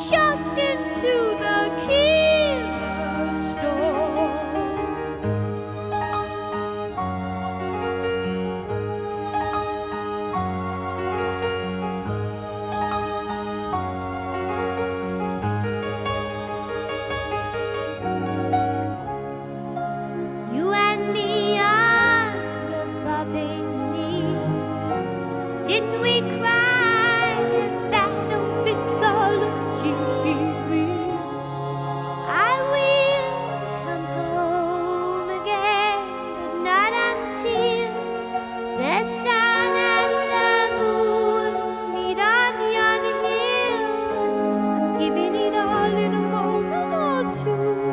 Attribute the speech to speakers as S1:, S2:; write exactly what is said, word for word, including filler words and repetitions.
S1: jumped into the Kira store. You and me under bobbing knee, didn't we cry at that mythology? I will come home again, but not until the sun and the moon meet on yon hill. I'm giving it all in a moment or two.